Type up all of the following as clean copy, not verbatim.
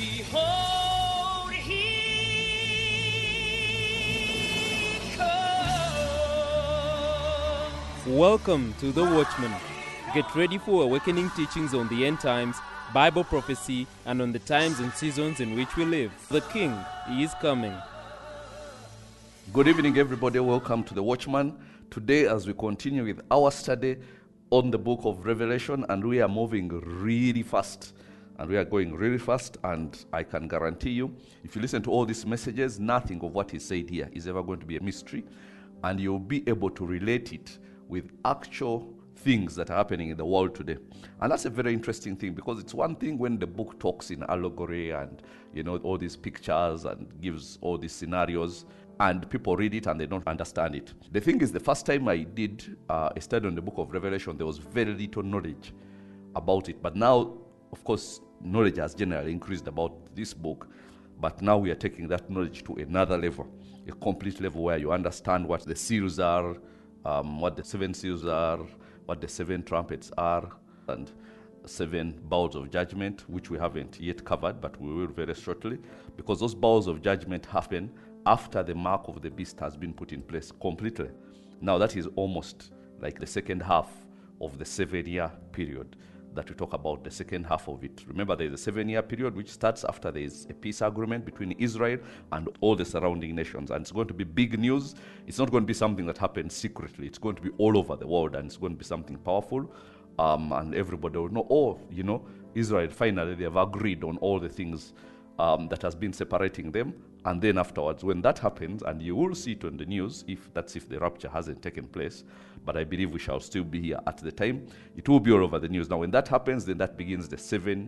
Behold, he comes. Welcome to The Watchman. Get ready for awakening teachings on the end times, Bible prophecy, and on the times and seasons in which we live. The King is coming. Good evening, everybody. Welcome to The Watchman. Today, as we continue with our study on the book of Revelation, and we are moving really fast. And we are going really fast, and I can guarantee you, if you listen to all these messages, nothing of what is said here is ever going to be a mystery, and you'll be able to relate it with actual things that are happening in the world today. And that's a very interesting thing, because it's one thing when the book talks in allegory and, all these pictures and gives all these scenarios, and people read it and they don't understand it. The thing is, the first time I did a study on the book of Revelation, there was very little knowledge about it. But now, of course, knowledge has generally increased about this book, but now we are taking that knowledge to another level, a complete level where you understand what the seals are, what the seven seals are, what the seven trumpets are, and seven bowls of judgment, which we haven't yet covered, but we will very shortly, because those bowls of judgment happen after the mark of the beast has been put in place completely. Now that is almost like the second half of the 7-year period that we talk about, the second half of it. Remember, there is a 7-year period which starts after there is a peace agreement between Israel and all the surrounding nations. And it's going to be big news. It's not going to be something that happens secretly. It's going to be all over the world, and it's going to be something powerful. And everybody will know, Israel, finally, they have agreed on all the things that has been separating them. And then afterwards, when that happens, and you will see it on the news, if the rapture hasn't taken place, but I believe we shall still be here at the time, it will be all over the news. Now, when that happens, then that begins the 7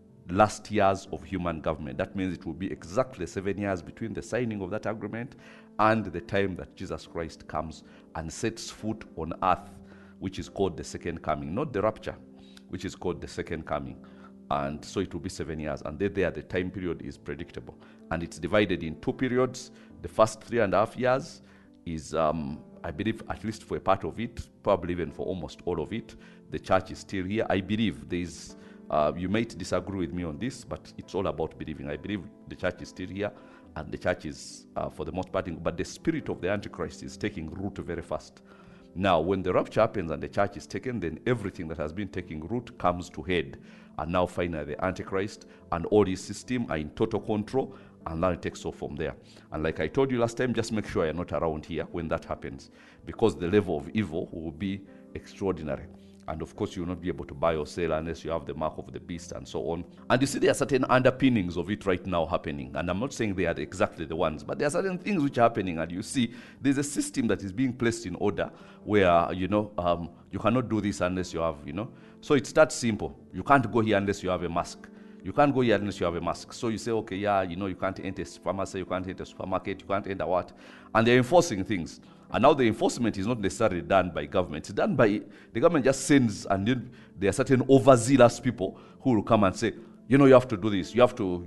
last years of human government. That means it will be exactly 7 years between the signing of that agreement and the time that Jesus Christ comes and sets foot on earth, which is called the second coming, not the rapture, which is called the second coming. And so it will be 7 years. And there the time period is predictable. And it's divided in 2 periods. The first 3.5 years is, I believe, at least for a part of it, probably even for almost all of it, the church is still here. I believe there is, you might disagree with me on this, but it's all about believing. I believe the church is still here, and the church is, for the most part, but the spirit of the Antichrist is taking root very fast. Now, when the rapture happens and the church is taken, then everything that has been taking root comes to head. And now finally the Antichrist and all his system are in total control, and now it takes off from there. And like I told you last time, just make sure you're not around here when that happens, because the level of evil will be extraordinary. And of course, you will not be able to buy or sell unless you have the mark of the beast and so on. And you see, there are certain underpinnings of it right now happening. And I'm not saying they are exactly the ones, but there are certain things which are happening. And you see, there's a system that is being placed in order where, you cannot do this unless you have, So it's that simple. You can't go here unless you have a mask. You can't go here unless you have a mask. So you say, okay, you can't enter a pharmacy, you can't enter a supermarket, you can't enter what? And they're enforcing things. And now the enforcement is not necessarily done by government. It's done by, the government just sends, and then there are certain overzealous people who will come and say, you have to do this, you have to,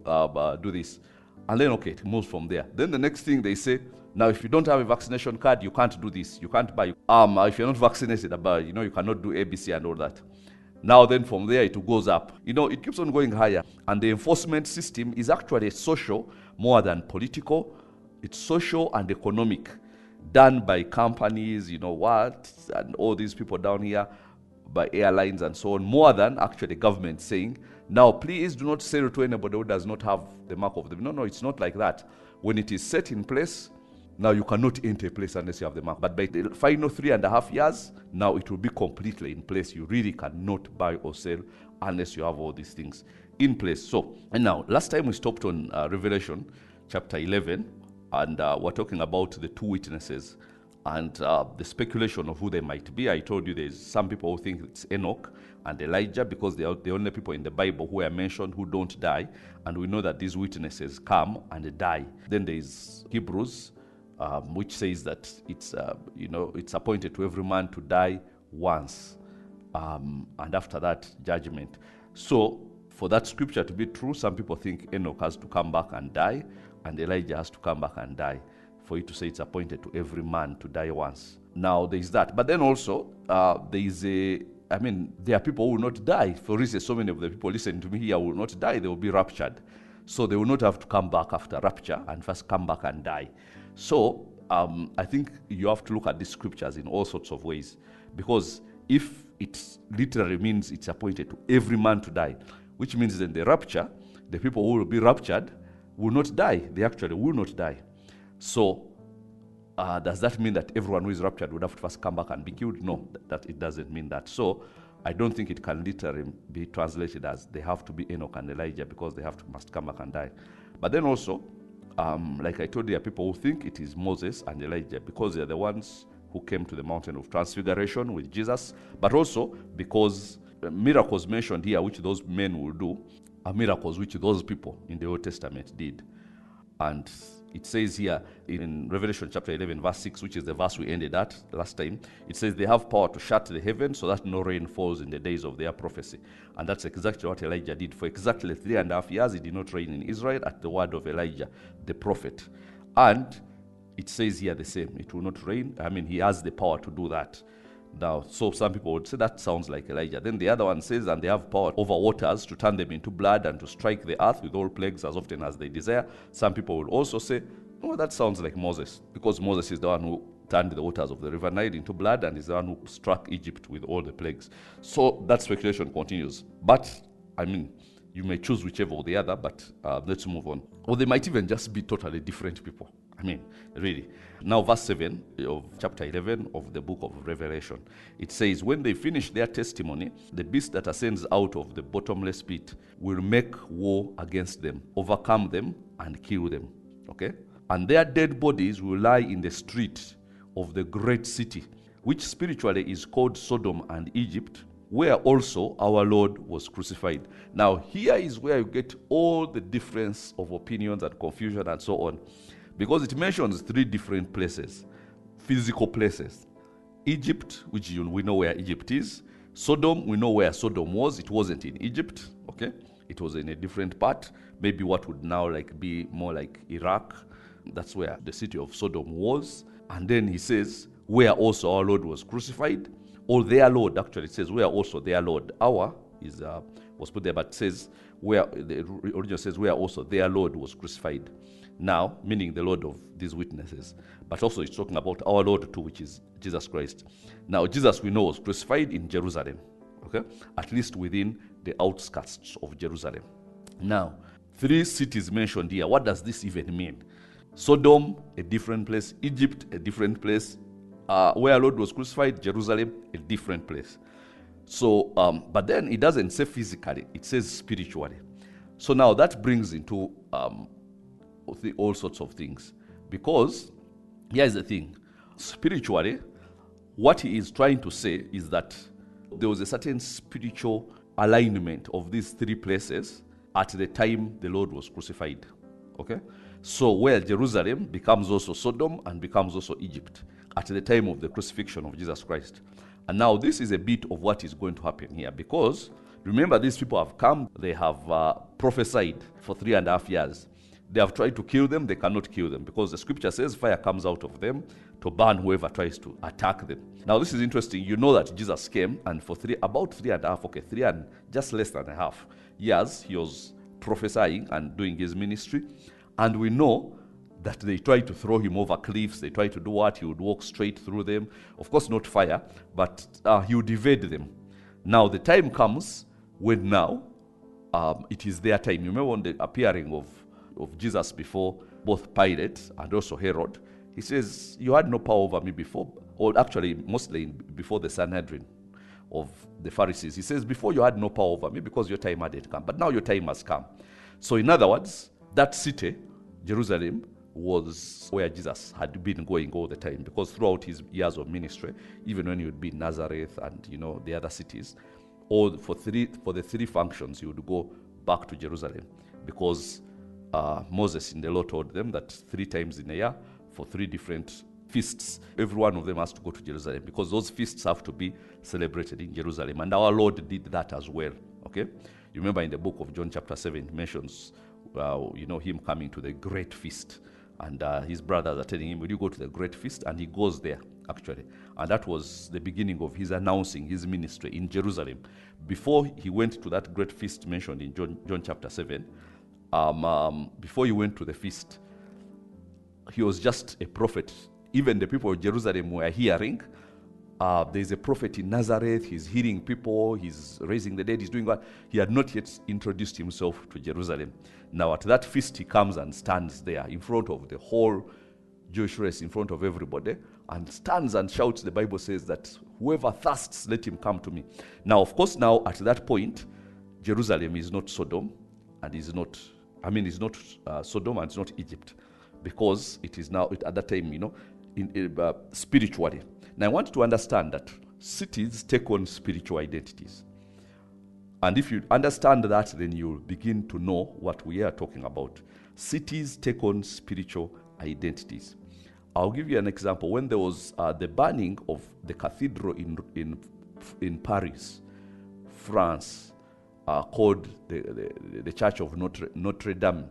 do this. And then, okay, it moves from there. Then the next thing they say, now if you don't have a vaccination card, you can't do this, you can't buy. If you're not vaccinated, you cannot do ABC and all that. Now then from there it goes up. It keeps on going higher. And the enforcement system is actually social more than political. It's social and economic, done by companies, and all these people down here, by airlines and so on, more than actually government saying, now please do not sell to anybody who does not have the mark of the beast. No, it's not like that. When it is set in place, now you cannot enter a place unless you have the mark. But by the final 3.5 years, now it will be completely in place. You really cannot buy or sell unless you have all these things in place. So, and now, last time we stopped on Revelation chapter 11, and we're talking about the 2 witnesses and the speculation of who they might be. I told you there's some people who think it's Enoch and Elijah, because they are the only people in the Bible who are mentioned who don't die. And we know that these witnesses come and die. Then there's Hebrews, which says that it's appointed to every man to die once, and after that, judgment. So, for that scripture to be true, some people think Enoch has to come back and die, and Elijah has to come back and die, for it to say it's appointed to every man to die once. Now, there is that. But then also, there is a I mean, there are people who will not die. For instance, so many of the people listening to me here will not die. They will be raptured. So they will not have to come back after rapture and first come back and die. So I think you have to look at the scriptures in all sorts of ways. Because if it literally means it's appointed to every man to die, which means in the rapture, the people who will be raptured will not die. They actually will not die. So does that mean that everyone who is raptured would have to first come back and be killed? No, that it doesn't mean that. So I don't think it can literally be translated as they have to be Enoch and Elijah because they must come back and die. But then also, like I told you, there are people who think it is Moses and Elijah because they're the ones who came to the mountain of transfiguration with Jesus, but also because miracles mentioned here, which those men will do, are miracles which those people in the Old Testament did. And it says here in Revelation chapter 11, verse 6, which is the verse we ended at last time, it says they have power to shut the heavens so that no rain falls in the days of their prophecy. And that's exactly what Elijah did. For exactly 3.5 years, it did not rain in Israel at the word of Elijah, the prophet. And it says here the same. It will not rain. I mean, he has the power to do that. Now, so some people would say that sounds like Elijah. Then the other one says, and they have power over waters to turn them into blood and to strike the earth with all plagues as often as they desire. Some people would also say, oh, that sounds like Moses, because Moses is the one who turned the waters of the river Nile into blood and is the one who struck Egypt with all the plagues. So that speculation continues. But, I mean, you may choose whichever or the other, but let's move on. Or they might even just be totally different people. I mean, really. Now, verse 7 of chapter 11 of the book of Revelation, it says, when they finish their testimony, the beast that ascends out of the bottomless pit will make war against them, overcome them, and kill them. Okay? And their dead bodies will lie in the street of the great city, which spiritually is called Sodom and Egypt, where also our Lord was crucified. Now, here is where you get all the difference of opinions and confusion and so on. Because it mentions 3 different places, physical places. Egypt, which we know where Egypt is. Sodom, we know where Sodom was. It wasn't in Egypt, okay? It was in a different part. Maybe what would now be more like Iraq. That's where the city of Sodom was. And then he says, where also our Lord was crucified. Or their Lord, actually, it says, where also their Lord. Our was put there, but it says, where the original says, where also their Lord was crucified. Now, meaning the Lord of these witnesses. But also it's talking about our Lord too, which is Jesus Christ. Now, Jesus, we know, was crucified in Jerusalem. Okay? At least within the outskirts of Jerusalem. Now, 3 cities mentioned here. What does this even mean? Sodom, a different place. Egypt, a different place. Where our Lord was crucified, Jerusalem, a different place. So, but then it doesn't say physically. It says spiritually. So now that brings into all sorts of things, because here's the thing: spiritually, what he is trying to say is that there was a certain spiritual alignment of these 3 places at the time the Lord was crucified. Okay, so where Jerusalem becomes also Sodom and becomes also Egypt at the time of the crucifixion of Jesus Christ. And now this is a bit of what is going to happen here, because remember, these people have come, they have prophesied for 3.5 years. They have tried to kill them, they cannot kill them, because the scripture says fire comes out of them to burn whoever tries to attack them. Now this is interesting. You know that Jesus came, and for about 3 and just less than a half years, he was prophesying and doing his ministry. And we know that they tried to throw him over cliffs, they tried to do what? He would walk straight through them. Of course, not fire, but he would evade them. Now the time comes when now it is their time. You remember on the appearing of Jesus before both Pilate and also Herod, he says, you had no power over me before, or actually mostly before the Sanhedrin of the Pharisees. He says, before you had no power over me because your time hadn't come, but now your time has come. So in other words, that city, Jerusalem, was where Jesus had been going all the time, because throughout his years of ministry, even when he would be in Nazareth and the other cities, or for the 3 functions, he would go back to Jerusalem, because Moses in the law told them that 3 times in a year, for 3 different feasts, every one of them has to go to Jerusalem, because those feasts have to be celebrated in Jerusalem. And our Lord did that as well. Okay, you remember in the book of John chapter 7, it mentions him coming to the great feast, And his brothers are telling him, will you go to the great feast? And he goes there, actually. And that was the beginning of his announcing his ministry in Jerusalem. Before he went to that great feast mentioned in John chapter 7, before he went to the feast, he was just a prophet. Even the people of Jerusalem were hearing, there's a prophet in Nazareth, he's healing people, he's raising the dead, he's doing what? He had not yet introduced himself to Jerusalem. Now at that feast, he comes and stands there in front of the whole Jewish race, in front of everybody, and stands and shouts. The Bible says that whoever thirsts, let him come to me. Now, of course, now at that point, Jerusalem is not Sodom, and it's not Sodom and it's not Egypt, because it is now, at that time, spiritually. Now, I want you to understand that cities take on spiritual identities. And if you understand that, then you'll begin to know what we are talking about. Cities take on spiritual identities. I'll give you an example. When there was the burning of the cathedral in Paris, France, called the Church of Notre Dame,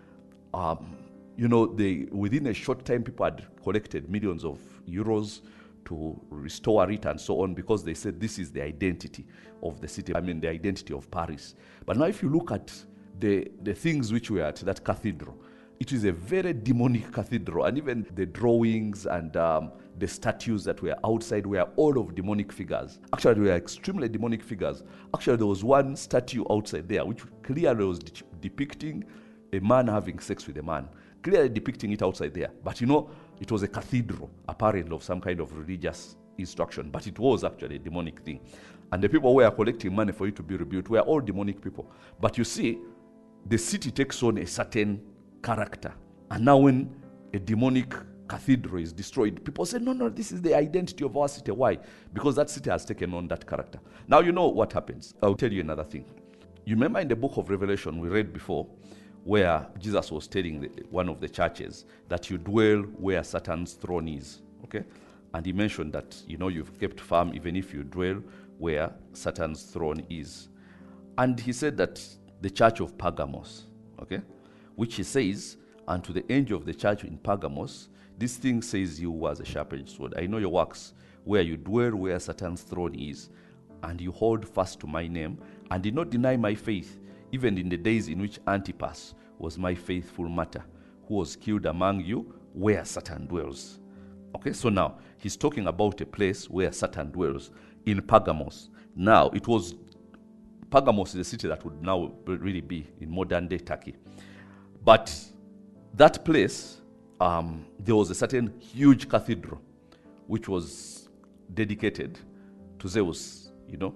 within a short time, people had collected millions of euros to restore it and so on, because they said this is the identity of the city, the identity of Paris. But now if you look at the things which were at that cathedral, it is a very demonic cathedral, and even the drawings and the statues that were outside were all of demonic figures. Actually, they were extremely demonic figures. Actually, there was one statue outside there which clearly was depicting a man having sex with a man, clearly depicting it outside there. But it was a cathedral, apparently of some kind of religious instruction, but it was actually a demonic thing. And the people who were collecting money for it to be rebuilt were all demonic people. But you see, the city takes on a certain character. And now when a demonic cathedral is destroyed, people say, no, this is the identity of our city. Why? Because that city has taken on that character. Now you know what happens. I'll tell you another thing. You remember in the book of Revelation we read before, where Jesus was telling one of the churches that you dwell where Satan's throne is, okay? And he mentioned that, you've kept firm even if you dwell where Satan's throne is. And he said that the church of Pergamos, okay, which he says, and to the angel of the church in Pergamos, this thing says you was a sharp-edged sword. I know your works, where you dwell where Satan's throne is, and you hold fast to my name, and did not deny my faith, even in the days in which Antipas was my faithful martyr, who was killed among you where Satan dwells. Okay, so now he's talking about a place where Satan dwells, in Pergamos. Now, Pergamos is a city that would now really be in modern-day Turkey. But that place, there was a certain huge cathedral which was dedicated to Zeus,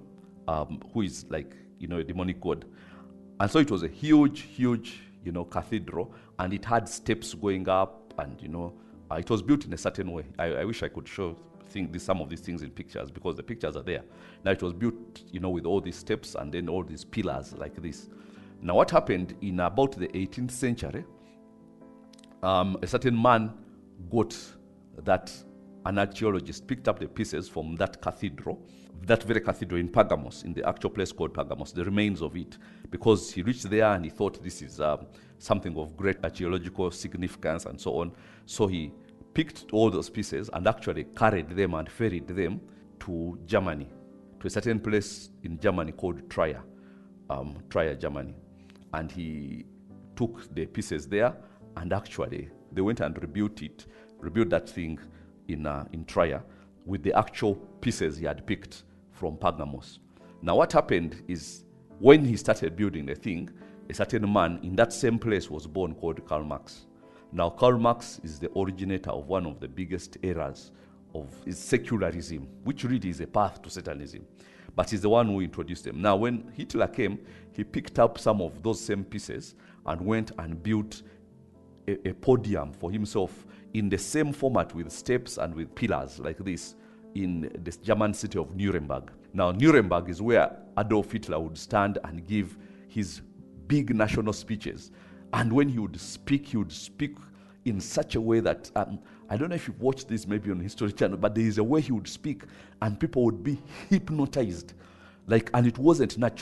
who is like, a demonic god. And so it was a huge, cathedral, and it had steps going up, and, it was built in a certain way. I wish I could show some of these things in pictures, because the pictures are there. Now it was built, with all these steps and then all these pillars like this. Now what happened in about the 18th century, a certain man got that, an archaeologist picked up the pieces from that cathedral, that very cathedral in Pergamos, in the actual place called Pergamos, the remains of it, because he reached there and he thought this is something of great archaeological significance and so on. So he picked all those pieces and actually carried them and ferried them to Germany, to a certain place in Germany called Trier, Germany. And he took the pieces there, and actually they went and rebuilt that thing in Trier with the actual pieces he had picked from Pergamos. Now what happened is, when he started building the thing, a certain man in that same place was born called Karl Marx. Now Karl Marx is the originator of one of the biggest errors of secularism, which really is a path to Satanism. But he's the one who introduced them. Now when Hitler came, he picked up some of those same pieces and went and built a podium for himself in the same format with steps and with pillars like this in the German city of Nuremberg. Now Nuremberg is where Adolf Hitler would stand and give his big national speeches. And when he would speak in such a way that, I don't know if you've watched this maybe on History Channel, but there is a way he would speak and people would be hypnotized. And it wasn't natural.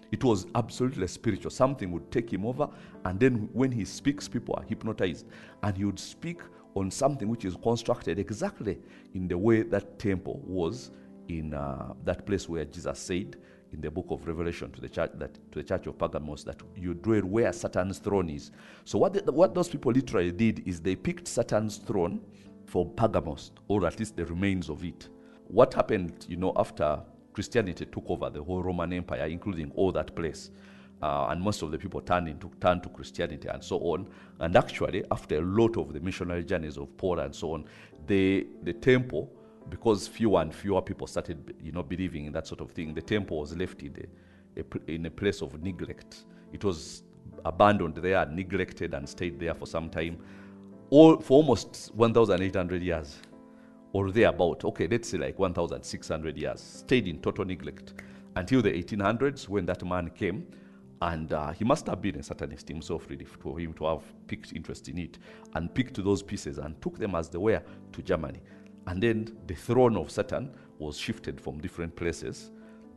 It was absolutely spiritual. Something would take him over, and then when he speaks, people are hypnotized. And he would speak on something which is constructed exactly in the way that temple was in that place where Jesus said in the book of Revelation to the church of Pergamos that you dwell where Satan's throne is. So what those people literally did is they picked Satan's throne for Pergamos, or at least the remains of it. What happened, after Christianity took over the whole Roman Empire, including all that place, and most of the people turned to Christianity and so on. And actually, after a lot of the missionary journeys of Paul and so on, the temple, because fewer and fewer people started, believing in that sort of thing, the temple was left in a place of neglect. It was abandoned there, neglected, and stayed there for some time, for almost 1,800 years. Or thereabout, okay, let's say like 1,600 years, stayed in total neglect until the 1800s when that man came, and he must have been a Satanist himself, really, for him to have picked interest in it and picked those pieces and took them as they were to Germany. And then the throne of Satan was shifted from different places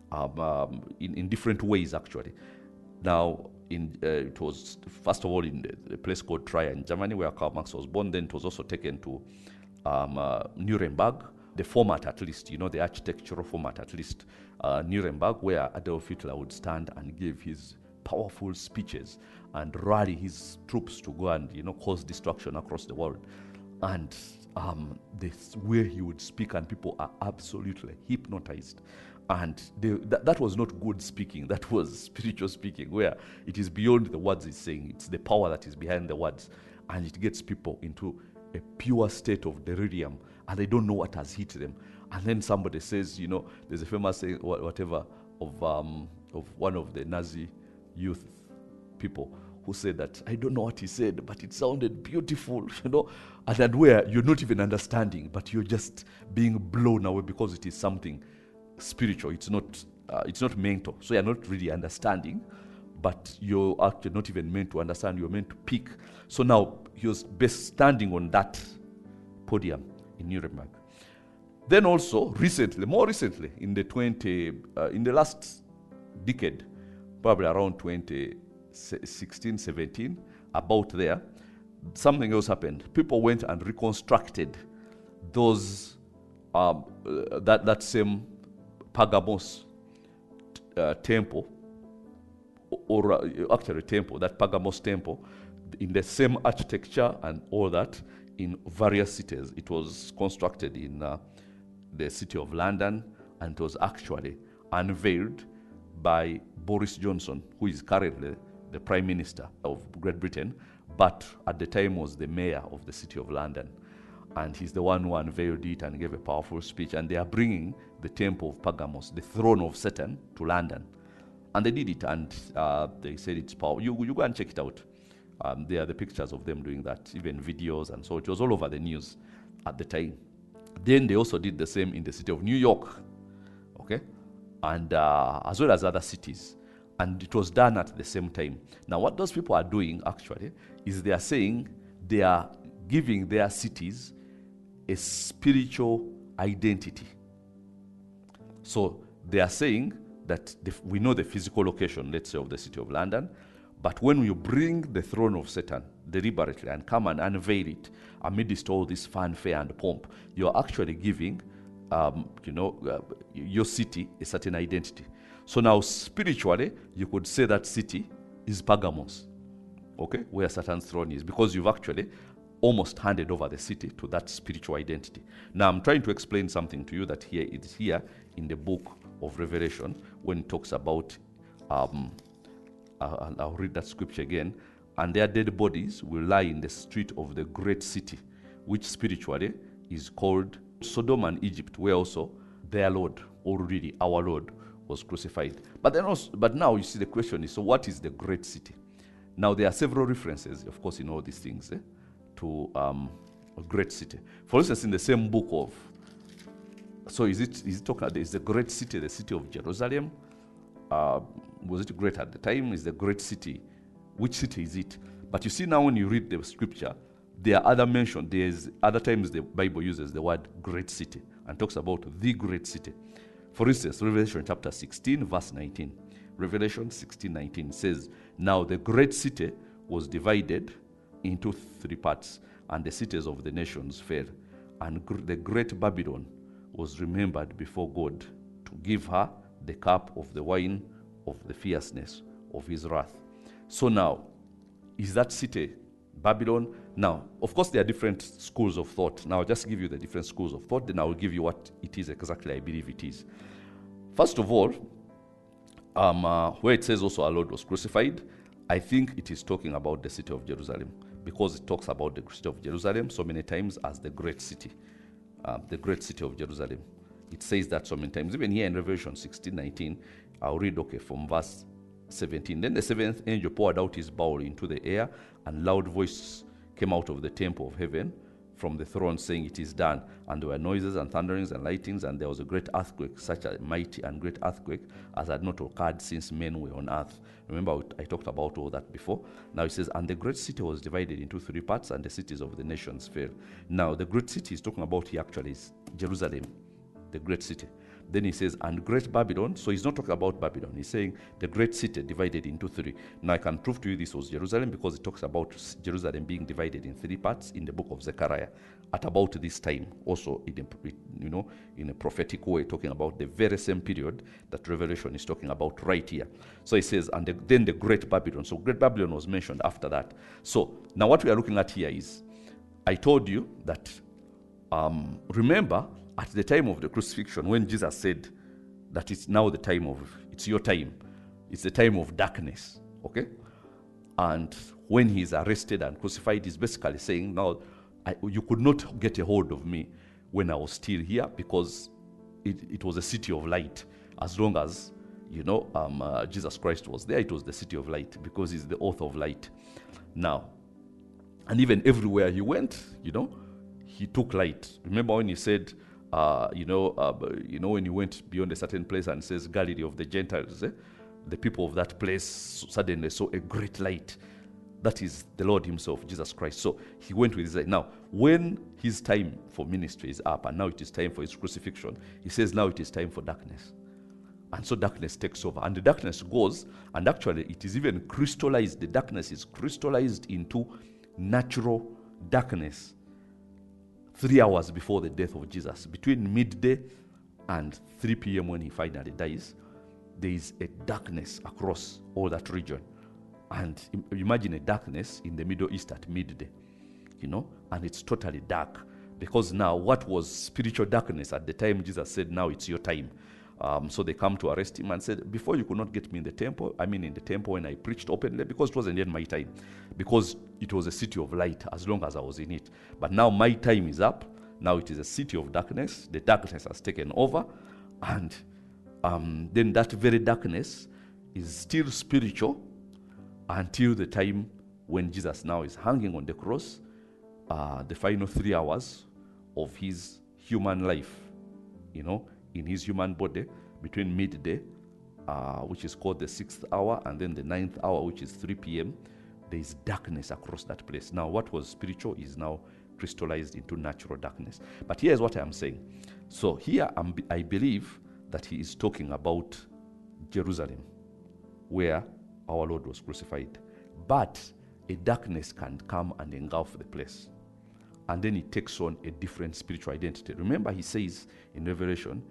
in different ways, actually. Now, it was first of all in a place called Trier in Germany, where Karl Marx was born. Then it was also taken to Nuremberg, the format at least, the architectural format at least, Nuremberg, where Adolf Hitler would stand and give his powerful speeches and rally his troops to go and, cause destruction across the world. And this way he would speak, and people are absolutely hypnotized. And that was not good speaking, that was spiritual speaking, where it is beyond the words he's saying. It's the power that is behind the words, and it gets people into a pure state of delirium, and they don't know what has hit them. And then somebody says, there's a famous saying, whatever, of one of the Nazi youth people who said that, I don't know what he said, but it sounded beautiful, and then where you're not even understanding, but you're just being blown away because it is something spiritual. It's not mental, so you're not really understanding, but you're actually not even meant to understand. You're meant to pick. So now he was standing on that podium in Nuremberg. Then also more recently, in the last decade, probably around 2016, 17, about there, something else happened. People went and reconstructed those that same Pergamos temple, or actually temple, that Pergamos temple, in the same architecture and all that, in various cities. It was constructed in the city of London, and it was actually unveiled by Boris Johnson, who is currently the Prime Minister of Great Britain, but at the time was the mayor of the city of London. And he's the one who unveiled it and gave a powerful speech. And they are bringing the temple of Pergamos, the throne of Satan, to London. And they did it, and they said it's powerful. You go and check it out. There are the pictures of them doing that, even videos, and so it was all over the news at the time. Then they also did the same in the city of New York, okay, and as well as other cities. And it was done at the same time. Now, what those people are doing actually is they are saying they are giving their cities a spiritual identity. So they are saying that we know the physical location, let's say, of the city of London, but when you bring the throne of Satan deliberately and come and unveil it amidst all this fanfare and pomp, you're actually giving, your city a certain identity. So now, spiritually, you could say that city is Pergamos, okay, where Satan's throne is, because you've actually almost handed over the city to that spiritual identity. Now, I'm trying to explain something to you that it's here in the book of Revelation when it talks about, I'll read that scripture again, and their dead bodies will lie in the street of the great city, which spiritually is called Sodom and Egypt, where also their Lord, or really our Lord, was crucified. But now you see the question is, so what is the great city? Now there are several references, of course, in all these things to a great city. For instance, in the same book of, so is it talking about, is the great city the city of Jerusalem? Was it great at the time? Is the great city, which city is it? But you see now when you read the scripture, there are other mentions. There's other times the Bible uses the word great city and talks about the great city. For instance, Revelation chapter 16, verse 19. Revelation 16:19 says, "Now the great city was divided into 3 parts, and the cities of the nations fell. And the great Babylon was remembered before God to give her the cup of the wine of the fierceness of his wrath." So now, is that city Babylon? Now, of course, there are different schools of thought. Now, I'll just give you the different schools of thought, then I will give you what it is exactly I believe it is. First of all, where it says also our Lord was crucified, I think it is talking about the city of Jerusalem, because it talks about the city of Jerusalem so many times as the great city of Jerusalem. It says that so many times. Even here in Revelation 16:19, I'll read from verse 17. "Then the seventh angel poured out his bowl into the air, and loud voice came out of the temple of heaven from the throne, saying, 'It is done.' And there were noises and thunderings and lightnings, and there was a great earthquake, such a mighty and great earthquake as had not occurred since men were on earth." Remember, I talked about all that before. Now it says, "And the great city was divided into 3 parts, and the cities of the nations fell." Now, the great city is talking about here actually is Jerusalem, the great city. Then he says, "And great Babylon." So he's not talking about Babylon. He's saying the great city divided into 3. Now I can prove to you this was Jerusalem, because it talks about Jerusalem being divided in 3 parts in the book of Zechariah at about this time. Also, in a prophetic way, talking about the very same period that Revelation is talking about right here. So he says, "And then the great Babylon." So great Babylon was mentioned after that. So now what we are looking at here is, I told you that, remember, at the time of the crucifixion, when Jesus said that it's now the time it's your time, it's the time of darkness, okay? And when he's arrested and crucified, he's basically saying, now, you could not get a hold of me when I was still here, because it was a city of light. As long as, Jesus Christ was there, it was the city of light, because he's the author of light. Now, and even everywhere he went, he took light. Remember when he said, when you went beyond a certain place and says Galilee of the Gentiles, the people of that place suddenly saw a great light. That is the Lord himself, Jesus Christ. So he went with his light. Now, when his time for ministry is up, and now it is time for his crucifixion, he says now it is time for darkness. And so darkness takes over. And the darkness goes, and actually it is even crystallized. The darkness is crystallized into natural darkness 3 hours before the death of Jesus. Between midday and 3 p.m. when he finally dies, there is a darkness across all that region. And imagine a darkness in the Middle East at midday, and it's totally dark. Because now what was spiritual darkness at the time Jesus said, now it's your time. So they come to arrest him and said, before you could not get me in the temple, when I preached openly, because it wasn't yet my time, because it was a city of light as long as I was in it. But now my time is up. Now it is a city of darkness. The darkness has taken over. And then that very darkness is still spiritual until the time when Jesus now is hanging on the cross, the final 3 hours of his human life, in his human body, between midday, which is called the 6th hour, and then the 9th hour, which is 3 p.m., there is darkness across that place. Now, what was spiritual is now crystallized into natural darkness. But here's what I'm saying. So here, I believe that he is talking about Jerusalem, where our Lord was crucified. But a darkness can come and engulf the place. And then it takes on a different spiritual identity. Remember, he says in Revelation,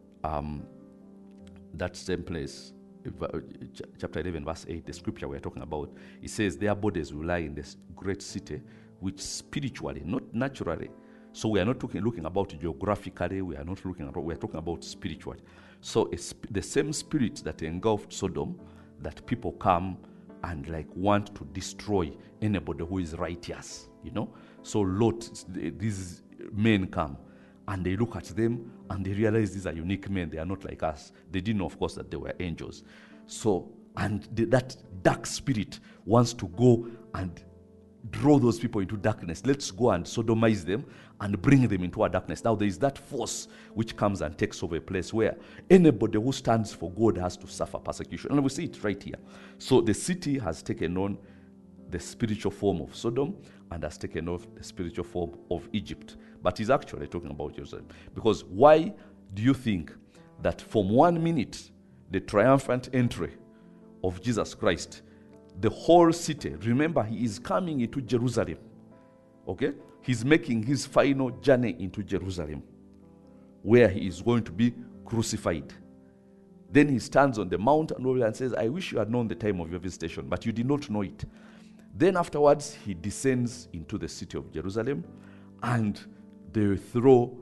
that same place, chapter 11, verse 8, the scripture we're talking about, it says their bodies will lie in this great city, which spiritually, not naturally. So we are not looking about geographically, we are talking about spiritually. So it's the same spirit that engulfed Sodom, that people come and want to destroy anybody who is righteous, So Lot, these men come, and they look at them and they realize these are unique men. They are not like us. They didn't know, of course, that they were angels. So, and that dark spirit wants to go and draw those people into darkness. Let's go and sodomize them and bring them into our darkness. Now there is that force which comes and takes over a place where anybody who stands for God has to suffer persecution. And we see it right here. So the city has taken on the spiritual form of Sodom and has taken off the spiritual form of Egypt. But he's actually talking about Jerusalem. Because why do you think that from 1 minute, the triumphant entry of Jesus Christ, the whole city, remember, he is coming into Jerusalem. Okay? He's making his final journey into Jerusalem, where he is going to be crucified. Then he stands on the mount and says, I wish you had known the time of your visitation, but you did not know it. Then afterwards, he descends into the city of Jerusalem, and they throw,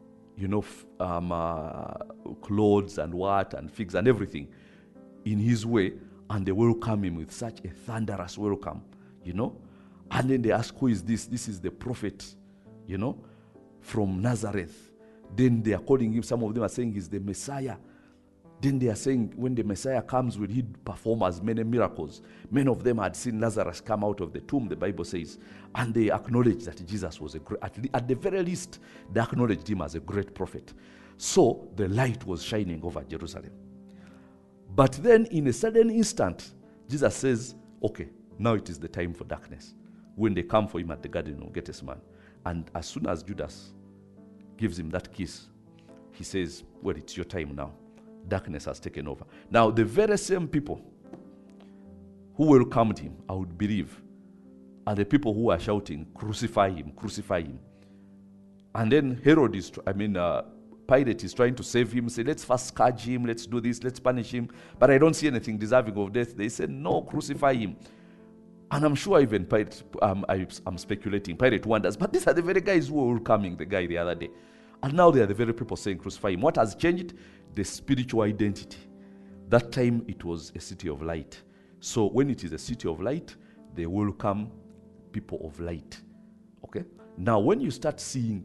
clothes and what, and figs and everything in his way, and they welcome him with such a thunderous welcome, And then they ask, who is this? This is the prophet, from Nazareth. Then they are calling him, some of them are saying he's the Messiah. Then they are saying when the Messiah comes, will he perform as many miracles? Many of them had seen Lazarus come out of the tomb, the Bible says. And they acknowledged that Jesus was at the very least, they acknowledged him as a great prophet. So the light was shining over Jerusalem. But then in a sudden instant, Jesus says, okay, now it is the time for darkness. When they come for him at the Garden of Gethsemane. And as soon as Judas gives him that kiss, he says, well, it's your time now. Darkness has taken over. Now, the very same people who welcomed him, I would believe, are the people who are shouting, crucify him, crucify him. And then Pilate is trying to save him, say, let's first scourge him, let's do this, let's punish him. But I don't see anything deserving of death. They said, no, crucify him. And I'm sure even Pilate, I'm speculating, Pilate wonders, but these are the very guys who were welcoming the guy the other day. And now they are the very people saying, crucify him. What has changed? The spiritual identity. That time it was a city of light. So when it is a city of light, they welcome people of light. Okay? Now when you start seeing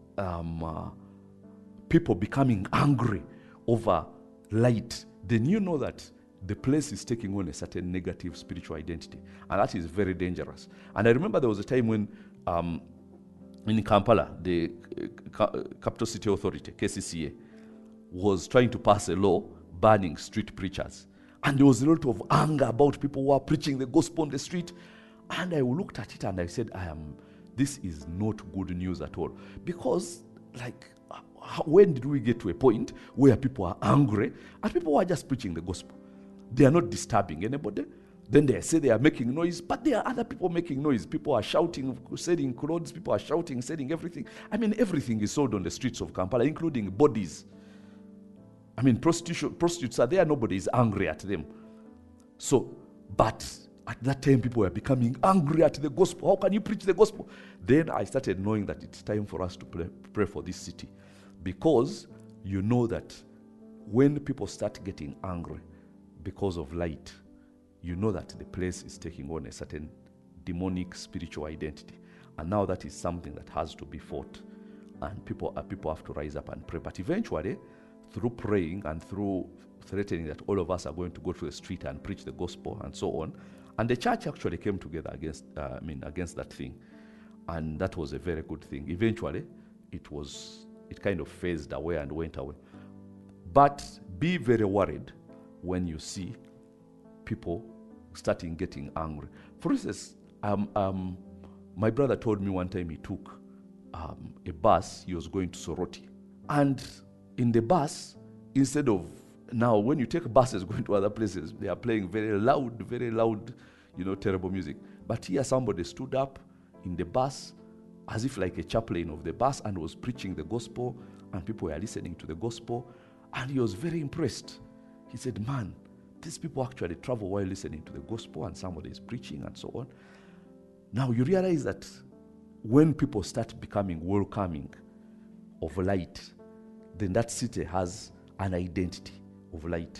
people becoming angry over light, then you know that the place is taking on a certain negative spiritual identity. And that is very dangerous. And I remember there was a time when in Kampala, the Capital City Authority, KCCA, was trying to pass a law banning street preachers. And there was a lot of anger about people who are preaching the gospel on the street. And I looked at it and I said, this is not good news at all. Because, when did we get to a point where people are angry and people are just preaching the gospel? They are not disturbing anybody. Then they say they are making noise, but there are other people making noise. People are shouting, selling clothes. People are shouting, selling everything. Everything is sold on the streets of Kampala, including bodies. Prostitutes are there. Nobody is angry at them. So, but at that time, people were becoming angry at the gospel. How can you preach the gospel? Then I started knowing that it's time for us to pray for this city. Because you know that when people start getting angry because of light, you know that the place is taking on a certain demonic spiritual identity. And now that is something that has to be fought. And people have to rise up and pray. But eventually, through praying and through threatening that all of us are going to go to the street and preach the gospel and so on, and the church actually came together against that thing. And that was a very good thing. Eventually, it kind of phased away and went away. But be very worried when you see people starting getting angry. For instance, my brother told me one time he took a bus. He was going to Soroti. And in the bus, instead of, now when you take buses going to other places, they are playing very loud, terrible music. But here somebody stood up in the bus as if like a chaplain of the bus and was preaching the gospel, and people were listening to the gospel, and he was very impressed. He said, man, these people actually travel while listening to the gospel, and somebody is preaching and so on. Now you realize that when people start becoming welcoming of light, then that city has an identity of light.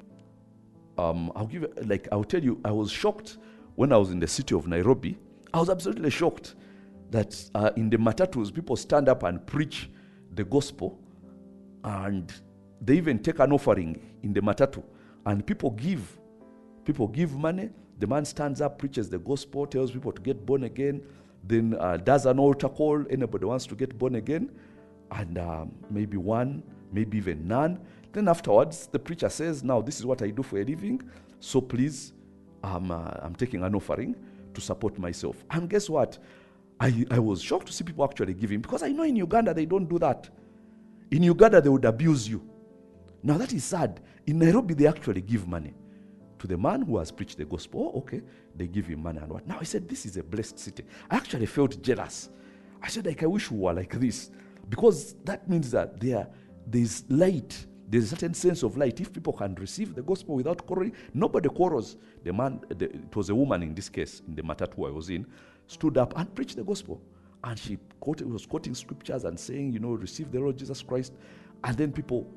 I'll tell you, I was shocked when I was in the city of Nairobi. I was absolutely shocked that in the matatus, people stand up and preach the gospel, and they even take an offering in the matatu, and people give money. The man stands up, preaches the gospel, tells people to get born again, then does an altar call. Anybody wants to get born again, and maybe one, maybe even none. Then afterwards, the preacher says, now this is what I do for a living, so please, I'm taking an offering to support myself. And guess what? I was shocked to see people actually giving, because I know in Uganda they don't do that. In Uganda they would abuse you. Now that is sad. In Nairobi they actually give money. to the man who has preached the gospel. Oh, okay. They give him money and what. Now he said, this is a blessed city. I actually felt jealous. I said, like, I wish we were like this. Because that means that there's light. There's a certain sense of light. If people can receive the gospel without quarreling, nobody quarrels. It was a woman in this case, in the matatu I was in, stood up and preached the gospel. And she was quoting scriptures and saying, receive the Lord Jesus Christ. And then people,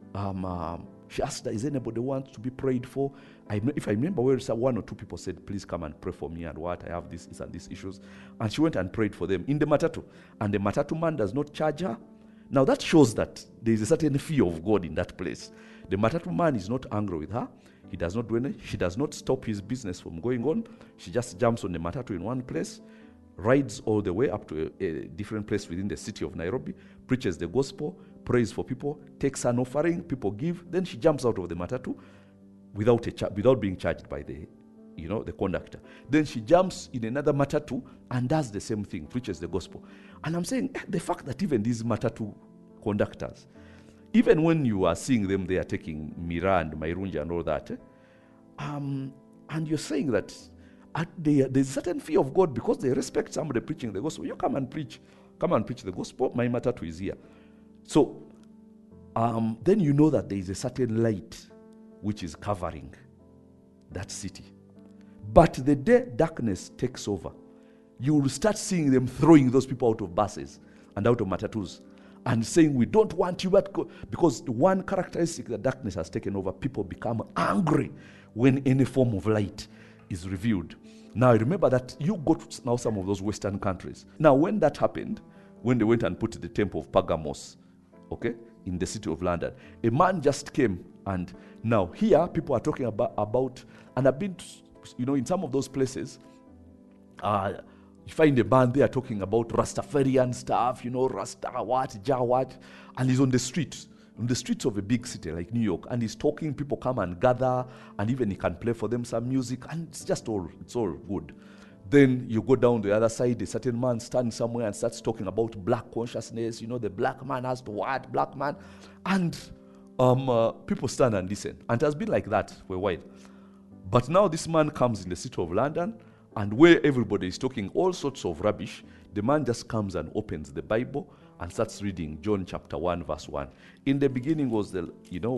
she asked, is anybody want to be prayed for? If I remember well, one or two people said, please come and pray for me and what, I have this and these issues. And she went and prayed for them in the matatu. And the matatu man does not charge her. Now that shows that there is a certain fear of God in that place. The matatu man is not angry with her. He does not do anything. She does not stop his business from going on. She just jumps on the matatu in one place, rides all the way up to a different place within the city of Nairobi, preaches the gospel, prays for people, takes an offering, people give, then she jumps out of the matatu without being charged by the conductor. Then she jumps in another matatu and does the same thing, preaches the gospel. And I'm saying, the fact that even these matatu conductors, even when you are seeing them, they are taking Mira and Mairunja and all that, and you're saying that there's a certain fear of God because they respect somebody preaching the gospel. You come and preach the gospel, my matatu is here. So then you know that there is a certain light which is covering that city. But the day darkness takes over, you will start seeing them throwing those people out of buses and out of matatus and saying, we don't want you at because one characteristic that darkness has taken over, people become angry when any form of light is revealed. Now remember that you go to now some of those Western countries. Now when that happened, when they went and put the temple of Pergamos, okay, in the city of London, a man just came, and now here people are talking about and I've been in some of those places, you find a band there talking about Rastafarian stuff, Rasta what, Jah what, and he's on the streets of a big city like New York, and he's talking, people come and gather, and even he can play for them some music, and it's all good. Then you go down the other side, a certain man stands somewhere and starts talking about black consciousness, the black man has to what, black man, and people stand and listen, and it has been like that for a while. But now this man comes in the city of London, and where everybody is talking all sorts of rubbish, the man just comes and opens the Bible and starts reading John chapter 1 verse 1. In the beginning was in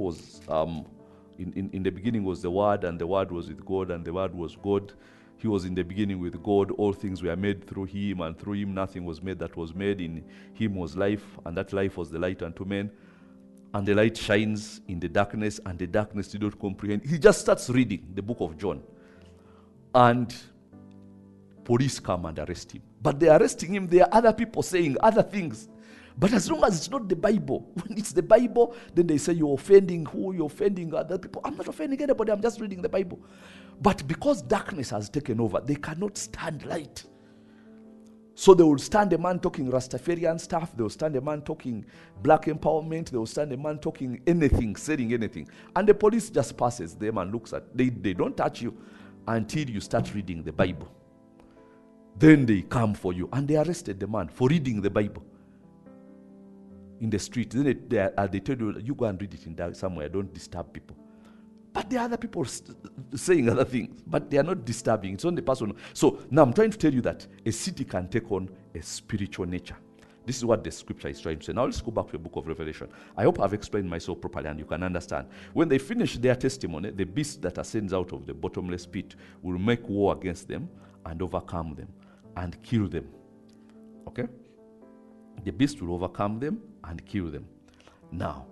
the beginning was the Word, and the Word was with God, and the Word was God. He was in the beginning with God. All things were made through him, and through him nothing was made that was made. In him was life, and that life was the light unto men. And the light shines in the darkness, and the darkness did not comprehend. He just starts reading the book of John. And police come and arrest him. But they're arresting him. There are other people saying other things. But as long as it's not the Bible, when it's the Bible, then they say you're offending who? You're offending other people. I'm not offending anybody. I'm just reading the Bible. But because darkness has taken over, they cannot stand light. So they will stand a man talking Rastafarian stuff. They will stand a man talking black empowerment. They will stand a man talking anything, saying anything. And the police just passes them and looks at. They don't touch you until you start reading the Bible. Then they come for you. And they arrested the man for reading the Bible in the street. Then they tell you, you go and read it in somewhere. Don't disturb people. But there are other people saying other things, but they are not disturbing. It's only personal. So now I'm trying to tell you that a city can take on a spiritual nature. This is what the scripture is trying to say. Now let's go back to the book of Revelation. I hope I've explained myself properly and you can understand. When they finish their testimony, the beast that ascends out of the bottomless pit will make war against them and overcome them and kill them. Okay? The beast will overcome them and kill them. Now,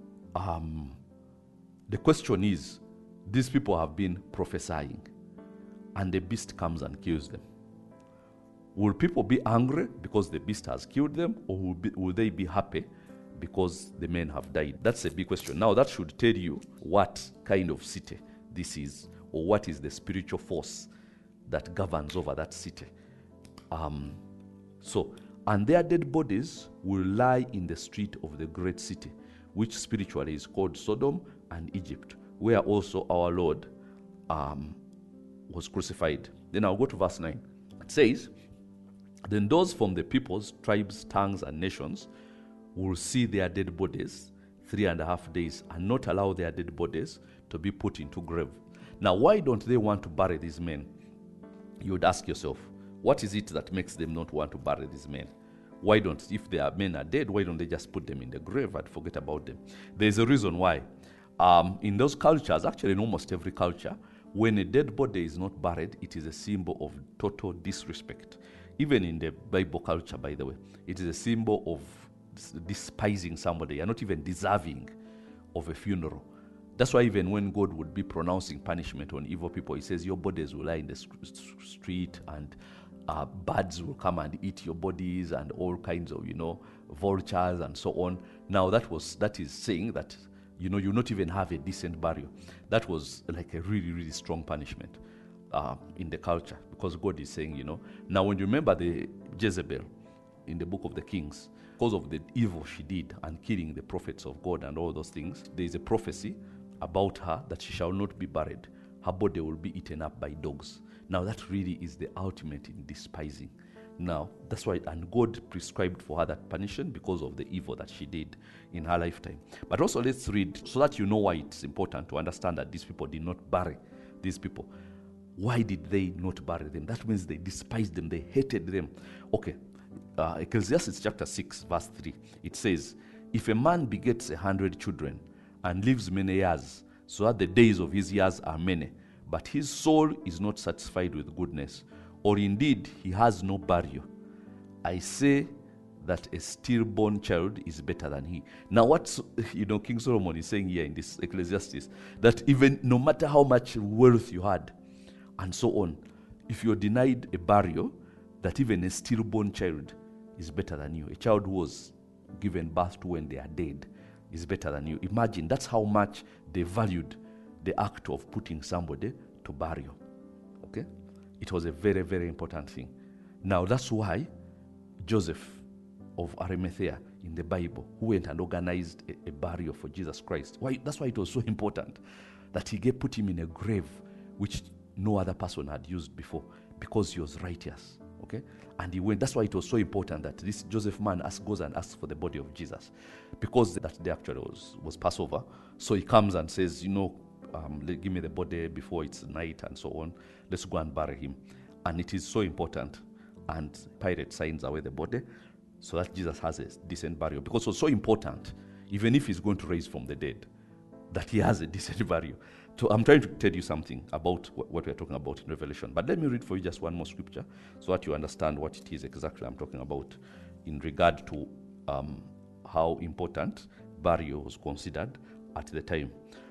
the question is, these people have been prophesying, and the beast comes and kills them. Will people be angry because the beast has killed them, or will they be happy because the men have died? That's a big question. Now, that should tell you what kind of city this is, or what is the spiritual force that governs over that city. And their dead bodies will lie in the street of the great city, which spiritually is called Sodom and Egypt, where also our Lord was crucified. Then I'll go to verse 9. It says, then those from the peoples, tribes, tongues, and nations will see their dead bodies 3.5 days and not allow their dead bodies to be put into grave. Now, why don't they want to bury these men? You would ask yourself, what is it that makes them not want to bury these men? Why don't, if their men are dead, why don't they just put them in the grave and forget about them? There's a reason why. In those cultures, actually in almost every culture, when a dead body is not buried, it is a symbol of total disrespect. Even in the Bible culture, by the way, it is a symbol of despising somebody. You're not even deserving of a funeral. That's why even when God would be pronouncing punishment on evil people, he says your bodies will lie in the street, and birds will come and eat your bodies, and all kinds of, vultures and so on. Now that is saying that, you not even have a decent burial. That was like a really, really strong punishment in the culture, because God is saying, Now when you remember the Jezebel in the book of the Kings, because of the evil she did and killing the prophets of God and all those things, there is a prophecy about her that she shall not be buried. Her body will be eaten up by dogs. Now that really is the ultimate in despising. Now, that's why, and God prescribed for her that punishment because of the evil that she did in her lifetime. But also let's read, so that you know why it's important to understand that these people did not bury these people. Why did they not bury them? That means they despised them, they hated them. Okay, Ecclesiastes chapter 6 verse 3, it says, if a man begets 100 children and lives many years, so that the days of his years are many, but his soul is not satisfied with goodness, or indeed he has no burial, I say that a stillborn child is better than he. Now what's, King Solomon is saying here in this Ecclesiastes, that even no matter how much wealth you had, and so on, if you're denied a burial, that even a stillborn child is better than you. A child who was given birth to when they are dead is better than you. Imagine, that's how much they valued the act of putting somebody to burial. Okay? It was a very, very important thing. Now, that's why Joseph of Arimathea in the Bible, who went and organized a burial for Jesus Christ, that's why it was so important that he put him in a grave which no other person had used before, because he was righteous. Okay? And he went. That's why it was so important that this Joseph man goes and asks for the body of Jesus, because that day actually was Passover. So he comes and says, give me the body before it's night and so on. Let's go and bury him. And it is so important. And Pilate signs away the body so that Jesus has a decent burial, because it was so important, even if he's going to raise from the dead, that he has a decent burial. So I'm trying to tell you something about what we're talking about in Revelation. But let me read for you just one more scripture so that you understand what it is exactly I'm talking about in regard to how important burial was considered at the time.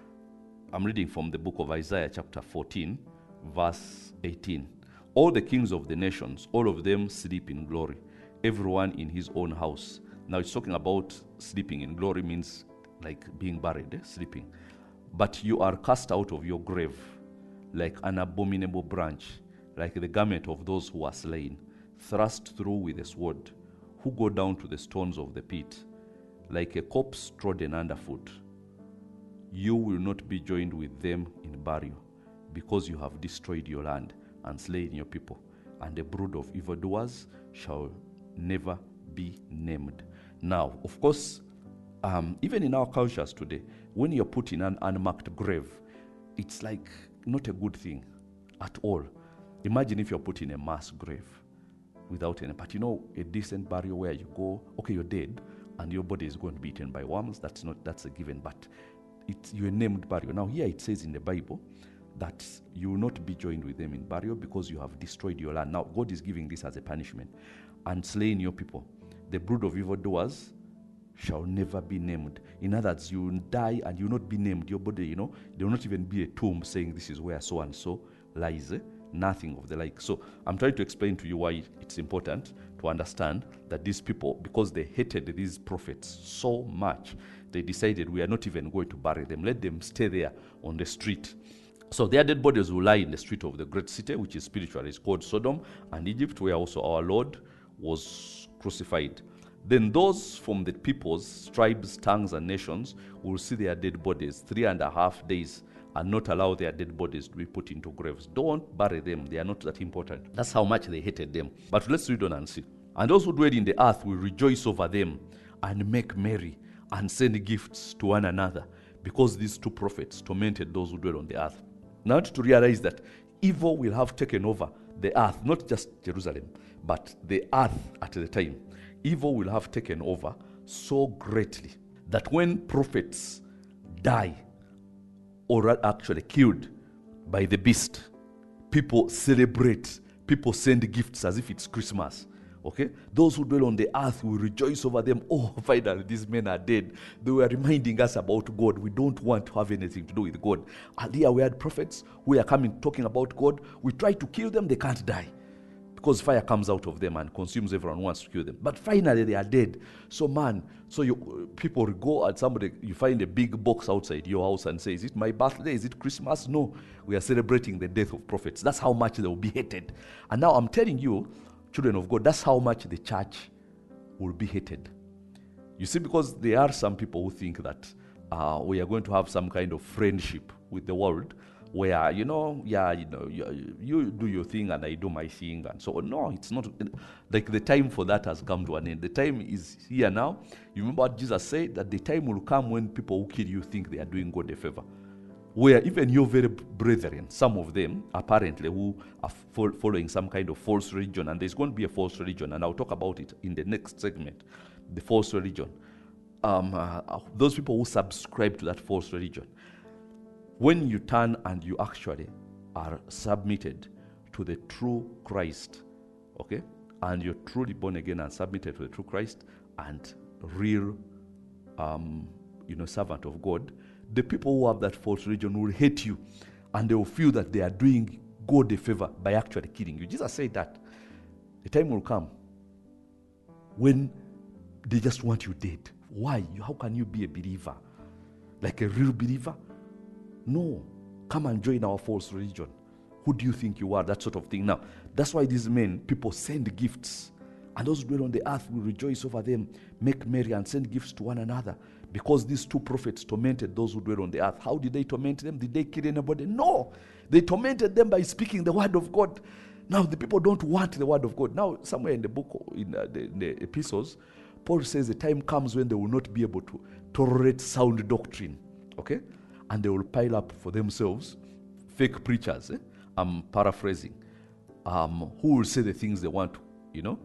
I'm reading from the book of Isaiah chapter 14, verse 18. All the kings of the nations, all of them sleep in glory, everyone in his own house. Now it's talking about sleeping in glory, means like being buried, sleeping. But you are cast out of your grave like an abominable branch, like the garment of those who are slain, thrust through with a sword, who go down to the stones of the pit, like a corpse trodden underfoot. You will not be joined with them in burial, because you have destroyed your land and slain your people, and the brood of evildoers shall never be named. Now, of course, even in our cultures today, when you're put in an unmarked grave, it's like not a good thing at all. Imagine if you're put in a mass grave without any, but a decent burial where you go, okay, you're dead, and your body is going to be eaten by worms. That's a given, but you're named burial. Now here it says in the Bible that you will not be joined with them in burial because you have destroyed your land. Now God is giving this as a punishment, and slain your people. The brood of evildoers shall never be named. In other words, you will die and you will not be named. Your body, there will not even be a tomb saying this is where so and so lies. Nothing of the like. So I'm trying to explain to you why it's important to understand that these people, because they hated these prophets so much, they decided we are not even going to bury them. Let them stay there on the street. So their dead bodies will lie in the street of the great city, which is spiritually is called Sodom and Egypt, where also our Lord was crucified. Then those from the peoples, tribes, tongues, and nations will see their dead bodies 3.5 days and not allow their dead bodies to be put into graves. Don't bury them. They are not that important. That's how much they hated them. But let's read on and see. And those who dwell in the earth will rejoice over them and make merry and send gifts to one another, because these two prophets tormented those who dwell on the earth. Now to realize that evil will have taken over the earth, not just Jerusalem, but the earth at the time. Evil will have taken over so greatly that when prophets die or are actually killed by the beast, people celebrate, people send gifts as if it's Christmas. Okay? Those who dwell on the earth will rejoice over them. Oh, finally, these men are dead. They were reminding us about God. We don't want to have anything to do with God. Earlier, we had prophets who are coming talking about God. We try to kill them, they can't die, because fire comes out of them and consumes everyone who wants to kill them. But finally, they are dead. So, people go and somebody, you find a big box outside your house and say, is it my birthday? Is it Christmas? No, we are celebrating the death of prophets. That's how much they will be hated. And now I'm telling you, children of God, that's how much the church will be hated. You see, because there are some people who think that we are going to have some kind of friendship with the world, where, you do your thing and I do my thing and so on. No, it's not. Like, the time for that has come to an end. The time is here now. You remember what Jesus said? That the time will come when people who kill you think they are doing God a favor. Where even your very brethren, some of them apparently, who are following some kind of false religion, and there's going to be a false religion, and I'll talk about it in the next segment, the false religion. Those people who subscribe to that false religion, when you turn and you actually are submitted to the true Christ, okay, and you're truly born again and submitted to the true Christ and real, servant of God, the people who have that false religion will hate you, and they will feel that they are doing God a favor by actually killing you. Jesus said that the time will come when they just want you dead. Why? How can you be a believer? Like a real believer? No. Come and join our false religion. Who do you think you are? That sort of thing. Now, that's why these men, people send gifts, and those who dwell on the earth will rejoice over them, make merry, and send gifts to one another. Because these two prophets tormented those who dwell on the earth. How did they torment them? Did they kill anybody? No. They tormented them by speaking the word of God. Now, the people don't want the word of God. Now, somewhere in the book, in the epistles, Paul says the time comes when they will not be able to tolerate sound doctrine. Okay? And they will pile up for themselves fake preachers. I'm paraphrasing. Who will say the things they want to,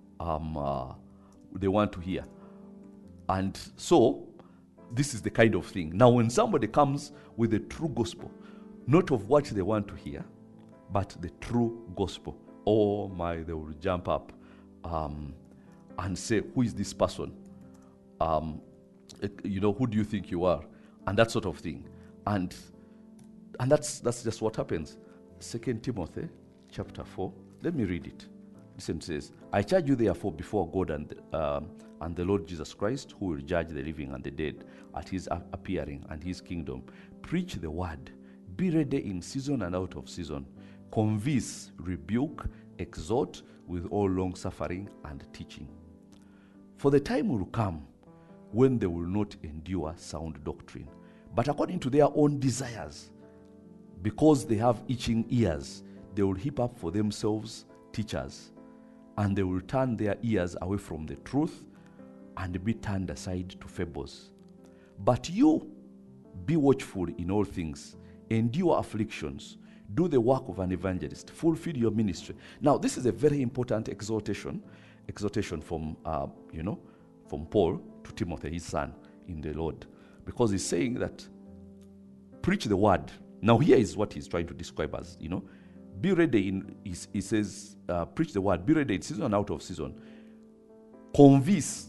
they want to hear. And so, this is the kind of thing. Now, when somebody comes with the true gospel, not of what they want to hear, but the true gospel, oh my, they will jump up and say, who is this person? Who do you think you are? And that sort of thing. And that's just what happens. 2 Timothy chapter 4. Let me read it. Listen, it says, I charge you therefore before God and the Lord Jesus Christ, who will judge the living and the dead at his appearing and his kingdom. Preach the word. Be ready in season and out of season. Convince, rebuke, exhort with all long suffering and teaching. For the time will come when they will not endure sound doctrine, but according to their own desires, because they have itching ears, they will heap up for themselves teachers, and they will turn their ears away from the truth and be turned aside to fables. But you, be watchful in all things, endure afflictions, do the work of an evangelist, fulfill your ministry. Now, this is a very important exhortation from Paul to Timothy, his son in the Lord, because he's saying that preach the word. Now, here is what he's trying to describe as, be ready he says, preach the word, be ready in season and out of season. Convince,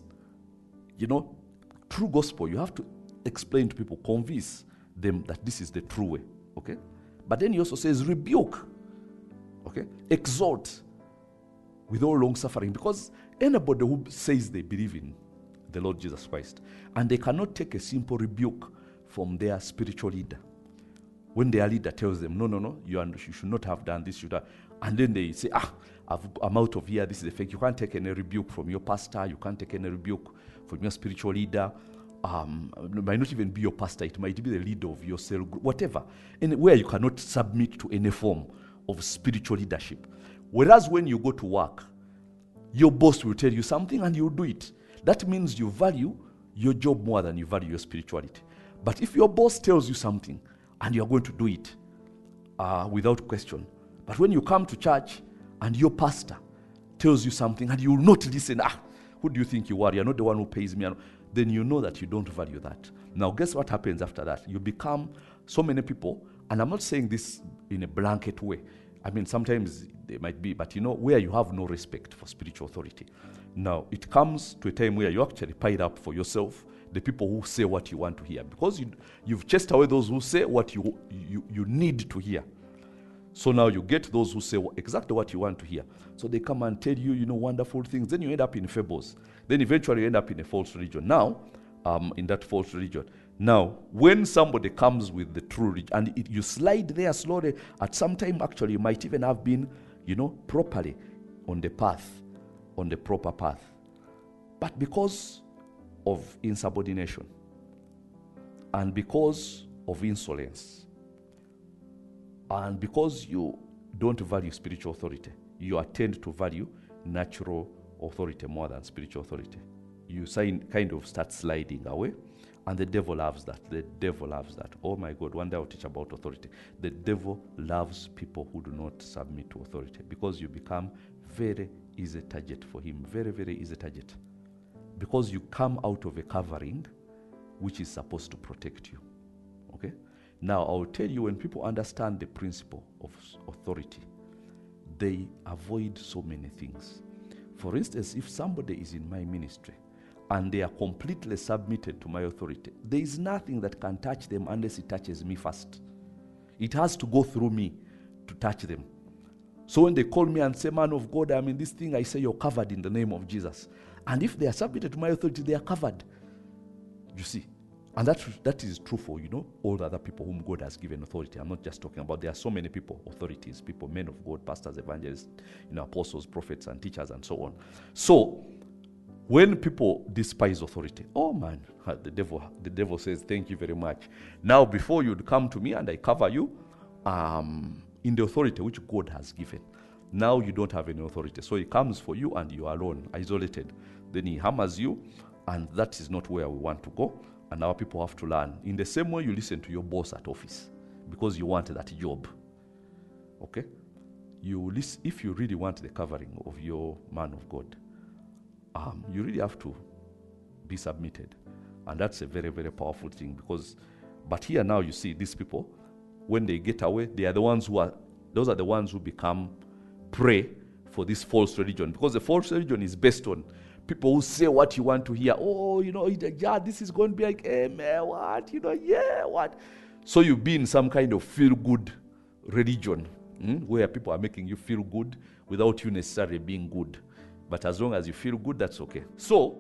true gospel, you have to explain to people, convince them that this is the true way, okay? But then he also says rebuke, okay? Exhort with all long suffering, because anybody who says they believe in the Lord Jesus Christ and they cannot take a simple rebuke from their spiritual leader, when their leader tells them, no, you should not have done this, and then they say, I'm out of here, this is a fake. You can't take any rebuke from your pastor, you can't take any rebuke from your spiritual leader. It might not even be your pastor, it might be the leader of your cell group, whatever. Anywhere you cannot submit to any form of spiritual leadership. Whereas when you go to work, your boss will tell you something and you'll do it. That means you value your job more than you value your spirituality. But if your boss tells you something and you're going to do it, without question. But when you come to church and your pastor tells you something and you will not listen, who do you think you are? You're not the one who pays me. Then you know that you don't value that. Now, guess what happens after that? You become so many people, and I'm not saying this in a blanket way. I mean, sometimes they might be, but where you have no respect for spiritual authority. Now, it comes to a time where you actually pile up for yourself the people who say what you want to hear, because you've chased away those who say what you need to hear. So now you get those who say exactly what you want to hear. So they come and tell you, wonderful things. Then you end up in fables. Then eventually you end up in a false religion. Now, in that false religion. Now, when somebody comes with the true religion, and you slide there slowly, at some time actually you might even have been, properly on the path, on the proper path. But because of insubordination and because of insolence, and because you don't value spiritual authority, you tend to value natural authority more than spiritual authority. You kind of start sliding away, and the devil loves that. The devil loves that. Oh my God, one day I'll teach about authority. The devil loves people who do not submit to authority, because you become very easy target for him. Very, very easy target. Because you come out of a covering which is supposed to protect you. Okay? Now, I'll tell you, when people understand the principle of authority, they avoid so many things. For instance, if somebody is in my ministry and they are completely submitted to my authority, there is nothing that can touch them unless it touches me first. It has to go through me to touch them. So when they call me and say, man of God, I'm in this thing, I say, you're covered in the name of Jesus. And if they are submitted to my authority, they are covered. You see? And that is true for, all the other people whom God has given authority. I'm not just talking about, there are so many people, authorities, people, men of God, pastors, evangelists, apostles, prophets, and teachers, and so on. So, when people despise authority, oh man, the devil says, thank you very much. Now, before you'd come to me and I cover you, in the authority which God has given, now you don't have any authority. So he comes for you and you are alone, isolated. Then he hammers you, and that is not where we want to go. And our people have to learn. In the same way you listen to your boss at office because you want that job. Okay? If you really want the covering of your man of God, you really have to be submitted. And that's a very, very powerful thing, but here now you see these people, when they get away, they are the ones those are the ones who become prey for this false religion, because the false religion is based on people who say what you want to hear. Oh, this is going to be like, man, what? What? So you be in some kind of feel-good religion, where people are making you feel good without you necessarily being good. But as long as you feel good, that's okay. So,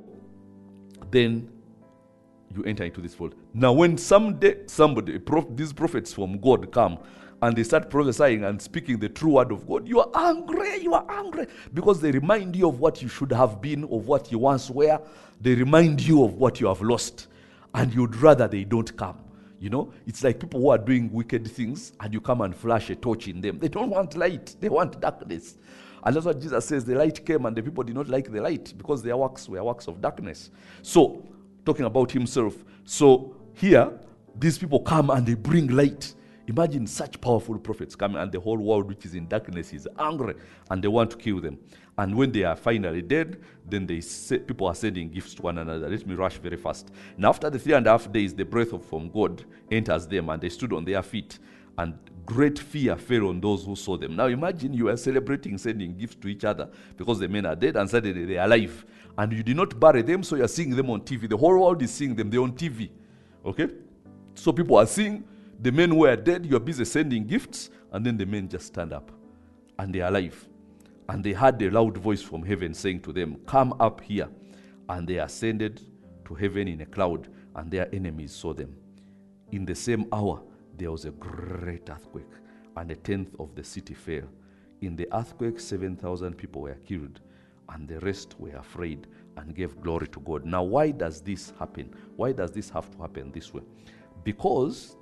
then you enter into this fold. Now, when someday these prophets from God come and they start prophesying and speaking the true word of God, you are angry, because they remind you of what you should have been, of what you once were. They remind you of what you have lost, and you'd rather they don't come. It's like people who are doing wicked things and you come and flash a torch in them. They don't want light, they want darkness. And that's what Jesus says, the light came and the people did not like the light because their works were works of darkness. So, talking about himself. So, here, these people come and they bring light. Imagine such powerful prophets coming, and the whole world which is in darkness is angry and they want to kill them. And when they are finally dead, then people are sending gifts to one another. Let me rush very fast. Now after the 3.5 days, the breath from God enters them, and they stood on their feet, and great fear fell on those who saw them. Now imagine you are celebrating, sending gifts to each other because the men are dead and suddenly they are alive. And you did not bury them, so you are seeing them on TV. The whole world is seeing them. They're on TV. Okay? So people are seeing the men who are dead, you are busy sending gifts, and then the men just stand up and they are alive. And they heard a loud voice from heaven saying to them, come up here. And they ascended to heaven in a cloud, and their enemies saw them. In the same hour, there was a great earthquake, and 1/10 of the city fell. In the earthquake, 7,000 people were killed, and the rest were afraid and gave glory to God. Now, why does this happen? Why does this have to happen this way? Because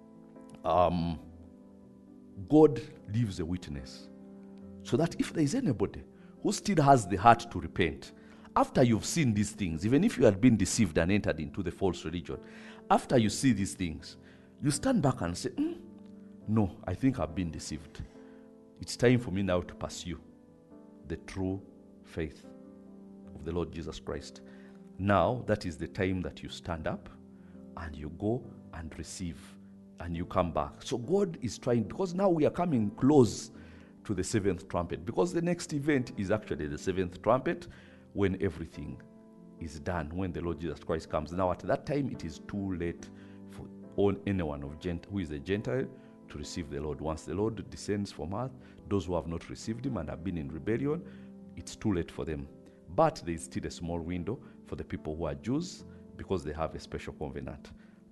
God leaves a witness, so that if there is anybody who still has the heart to repent, after you've seen these things, even if you had been deceived and entered into the false religion, after you see these things, you stand back and say, no, I think I've been deceived. It's time for me now to pursue the true faith of the Lord Jesus Christ. Now, that is the time that you stand up and you go and receive and you come back. So God is trying, because now we are coming close to the seventh trumpet, because the next event is actually the seventh trumpet, when everything is done, when the Lord Jesus Christ comes. Now at that time it is too late for anyone who is a Gentile to receive the Lord. Once the Lord descends from earth, those who have not received him and have been in rebellion, it's too late for them. But there is still a small window for the people who are Jews, because they have a special covenant.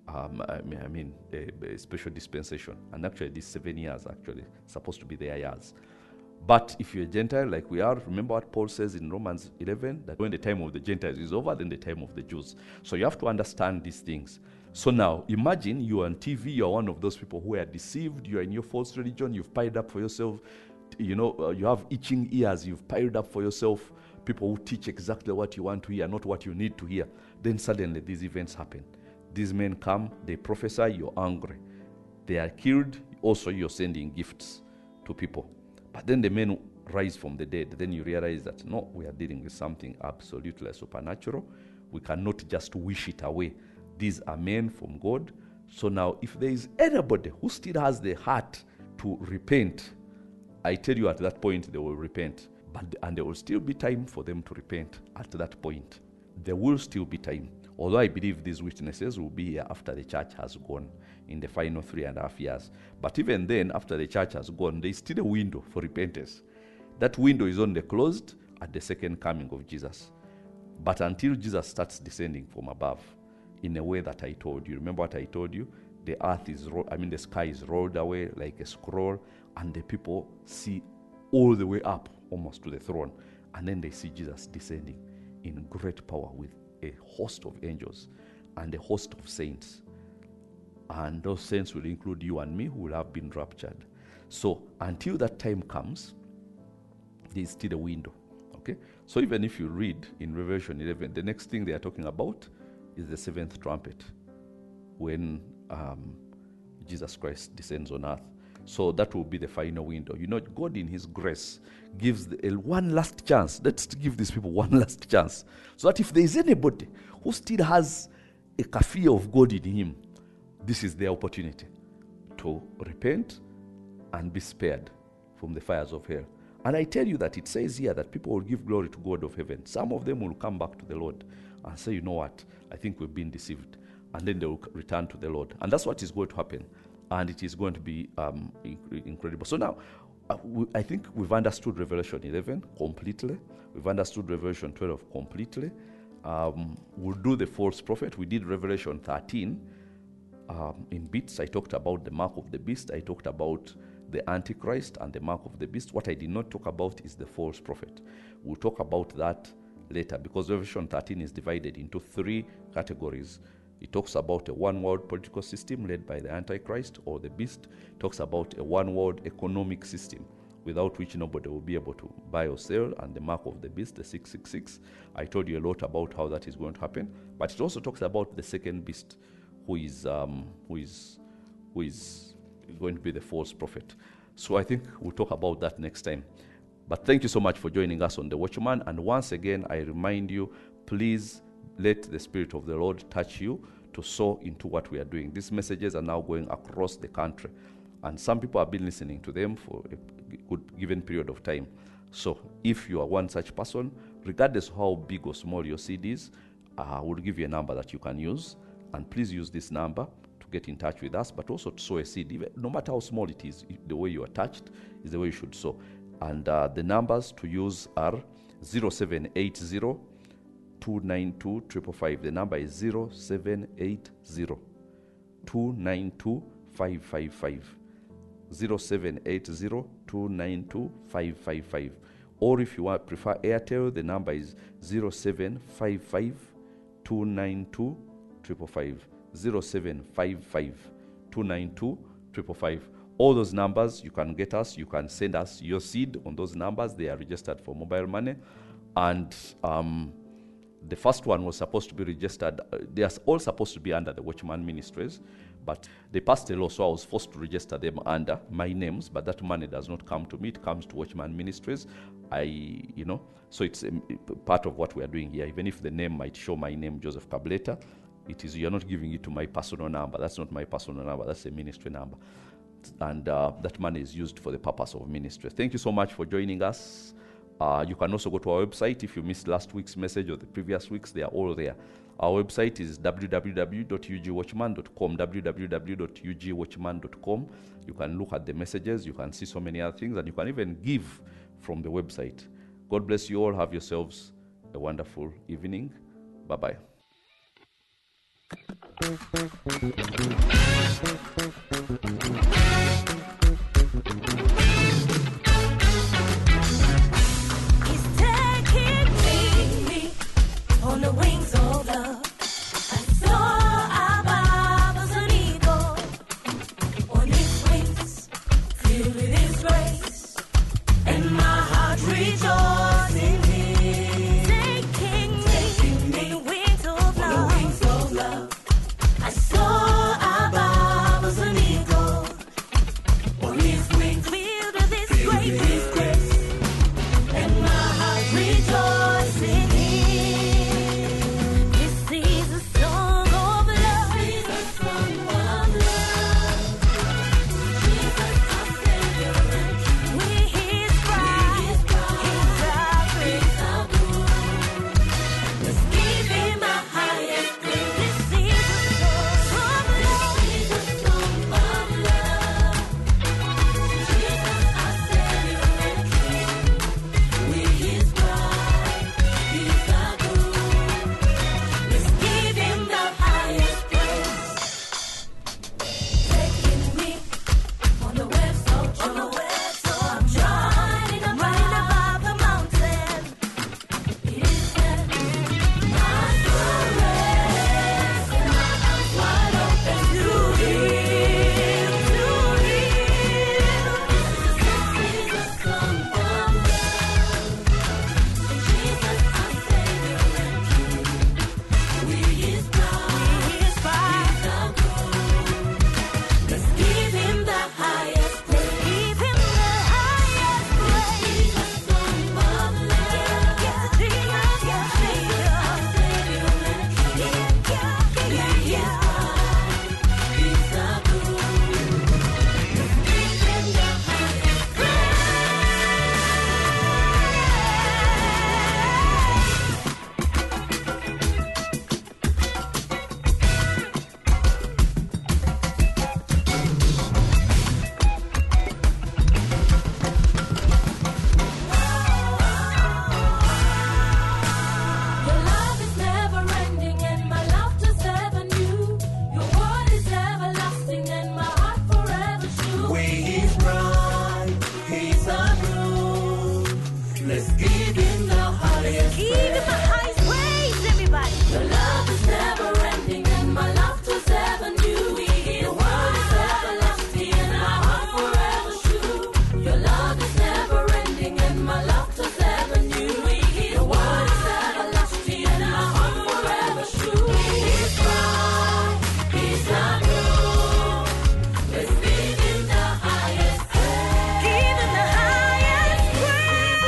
A special dispensation. And actually these 7 years actually supposed to be their years. But if you're a Gentile like we are, remember what Paul says in Romans 11, that when the time of the Gentiles is over, then the time of the Jews. So you have to understand these things. So now, imagine you're on TV, you're one of those people who are deceived, you're in your false religion, you've piled up for yourself, you have itching ears, you've piled up for yourself people who teach exactly what you want to hear, not what you need to hear. Then suddenly these events happen. These men come, they prophesy, you're angry. They are killed, also you're sending gifts to people. But then the men rise from the dead. Then you realize that, no, we are dealing with something absolutely supernatural. We cannot just wish it away. These are men from God. So now, if there is anybody who still has the heart to repent, I tell you at that point they will repent. And there will still be time for them to repent at that point. There will still be time. Although I believe these witnesses will be here after the church has gone in the final 3.5 years. But even then, after the church has gone, there is still a window for repentance. That window is only closed at the second coming of Jesus. But until Jesus starts descending from above in a way that I told you. Remember what I told you? The sky is rolled away like a scroll, and the people see all the way up almost to the throne. And then they see Jesus descending in great power with a host of angels and a host of saints. And those saints will include you and me, who will have been raptured. So until that time comes, there is still a window. Okay? So even if you read in Revelation 11, the next thing they are talking about is the seventh trumpet, when Jesus Christ descends on earth. So that will be the final window. God in his grace gives one last chance. Let's give these people one last chance. So that if there is anybody who still has a kafir of God in him, this is their opportunity to repent and be spared from the fires of hell. And I tell you that it says here that people will give glory to God of heaven. Some of them will come back to the Lord and say, you know what, I think we've been deceived. And then they will return to the Lord. And that's what is going to happen. And it is going to be incredible. So now, I think we've understood Revelation 11 completely. We've understood Revelation 12 completely. We'll do the false prophet. We did Revelation 13 in bits. I talked about the mark of the beast. I talked about the Antichrist and the mark of the beast. What I did not talk about is the false prophet. We'll talk about that later, because Revelation 13 is divided into 3 categories. It talks about a one-world political system led by the Antichrist or the beast. It talks about a one-world economic system without which nobody will be able to buy or sell, and the mark of the beast, the 666. I told you a lot about how that is going to happen. But it also talks about the second beast, who is going to be the false prophet. So I think we'll talk about that next time. But thank you so much for joining us on The Watchman. And once again, I remind you, please let the Spirit of the Lord touch you to sow into what we are doing. These messages are now going across the country, and some people have been listening to them for a good given period of time. So if you are one such person, regardless of how big or small your seed is, I will give you a number that you can use, and please use this number to get in touch with us, but also to sow a seed. Even, no matter how small it is, the way you are touched is the way you should sow. And the numbers to use are 0780 292 555. The number is 0780 292 555. 0780 292 555. Or if you prefer Airtel, the number is 0755 292 555. 0755 292 555. All those numbers, you can get us, you can send us your seed on those numbers. They are registered for mobile money. And the first one was supposed to be registered. They are all supposed to be under the Watchman Ministries, But they passed a law, so I was forced to register them under my names, but that money does not come to me. It comes to Watchman Ministries. So it's part of what we are doing here. Even if the name might show my name, Joseph Kableta, you're not giving it to my personal number. That's not my personal number. That's a ministry number. And that money is used for the purpose of ministry. Thank you so much for joining us. You can also go to our website. If you missed last week's message or the previous weeks, they are all there. Our website is www.ugwatchman.com, www.ugwatchman.com. You can look at the messages. You can see so many other things, and you can even give from the website. God bless you all. Have yourselves a wonderful evening. Bye-bye. He's taking me on the wings of love. I saw above as an eagle on his wings, filled with his grace, and my heart rejoices in him. Taking me on the wings of love. I saw above as an eagle on his wings, filled with his grace, and my heart rejoices in him. This is a song of love. This is a song of love. Jesus, our Savior, we're his bride. He's our groom. Let's give him the highest praise. This is a song of love. This is a song of love. Jesus, our Savior and King. We're his bride. He's our groom. Let's give him the highest praise. Taking me on the webs of joy. I'm shining above the mountain. It is then my caress and my arms wide open to him, to him. This is a song of love. Jesus, our Savior and King. We're his bride. He's our groom. Let's give him the highest praise. Give him the highest praise. He's a song of love. Yes, Jesus, our Savior and King. We're his bride. He's our groom. Let's give him the highest Your love is never ending and my laughter's ever new. Your word is everlasting and my heart forever true. We his bride, he's our groom. Let's give him the highest Give him the highest praise, everybody. Your love is never ending and my laughter's ever new. Your word is everlasting and my heart forever true. Your love is never ending and my laughter's ever new. Your word is everlasting and my heart forever true. His bride, he's our groom. Let's give him the highest praise. Give him the highest praise.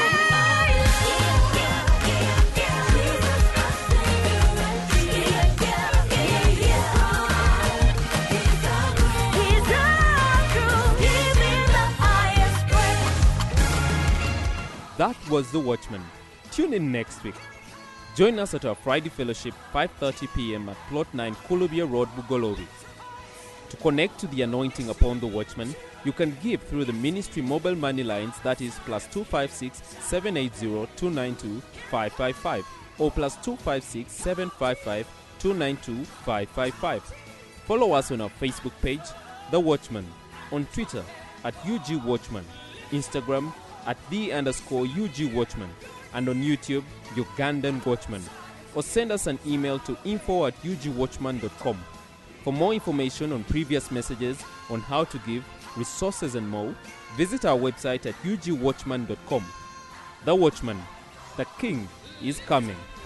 That was The Watchman. Tune in next week. Join us at our Friday fellowship, 5:30 p.m. at Plot 9, Kulubia Road, Bugolobi. To connect to the anointing upon The Watchman, you can give through the ministry mobile money lines, that is +256 780 292 555 or +256 755 292 555. Follow us on our Facebook page, The Watchman, on Twitter at UG Watchman, Instagram at @the_UG Watchman, and on YouTube, Ugandan Watchman. Or send us an email to info@ugwatchman.com. For more information on previous messages, on how to give, resources and more, visit our website at ugwatchman.com. The Watchman, the King is coming.